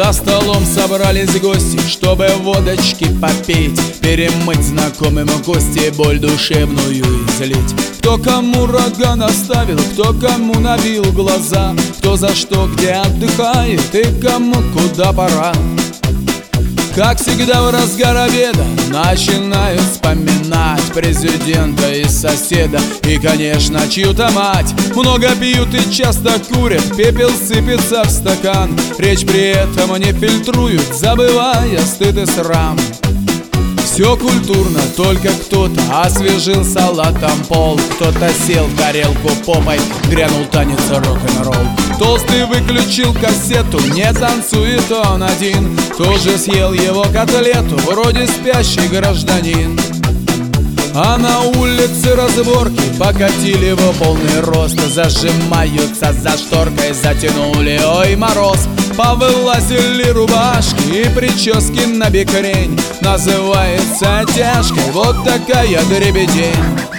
За столом собрались гости, чтобы водочки попить, перемыть знакомым кости, боль душевную излить. Кто кому рога наставил, кто кому набил глаза, кто за что где отдыхает и кому куда пора. Как всегда в разгар обеда начинают вспоминать президента и соседа, и, конечно, чью-то мать. Много пьют и часто курят, пепел сыпется в стакан. Речь при этом не фильтруют, забывая стыд и срам. Все культурно, только кто-то освежил салатом пол, кто-то сел в тарелку попой, грянул танец рок-н-ролл. Толстый выключил кассету, не танцует он один, тоже съел его котлету, вроде спящий гражданин. А на улице разборки покатили его полный рост, зажимаются за шторкой, затянули, ой, мороз. Повылазили рубашки и прически на бекрень, называется тяжкой вот такая дребедень.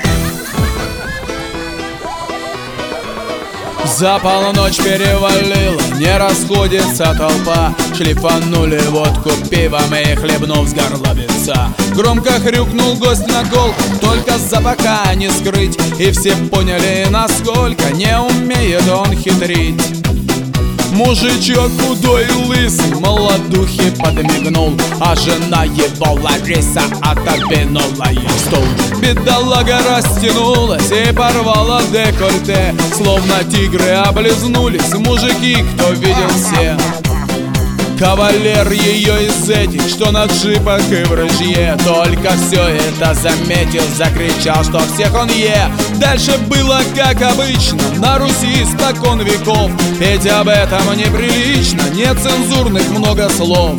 За полночь перевалила, не расходится толпа, шлифанули водку пивом и хлебнув с горловица. Громко хрюкнул гость на колку, только запаха не скрыть, и все поняли, насколько не умеет он хитрить. Мужичок худой и лысый молодухе подмигнул, а жена его Лариса отодвинула ей стул. Бедолага растянулась и порвала декольте, словно тигры облизнулись мужики, кто видел все. Кавалер ее из этих, что на джипах и в рыжье, только все это заметил, закричал, что всех он е. Дальше было как обычно, на Руси испокон веков. Петь об этом неприлично, нецензурных много слов.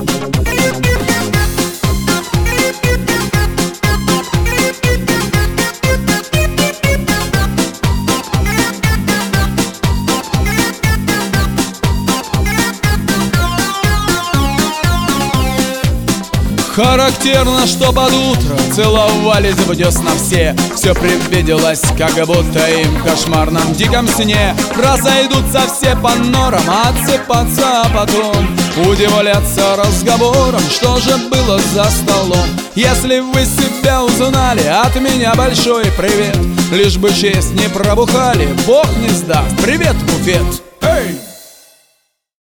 Характерно, что под утро целовались в десна все. Все привиделось, как будто им в кошмарном диком сне. Разойдутся все по норам, отсыпаться, а потом удивляться разговором, что же было за столом. Если вы себя узнали, от меня большой привет. Лишь бы честь не пробухали, Бог не сдаст, привет, буфет. Эй!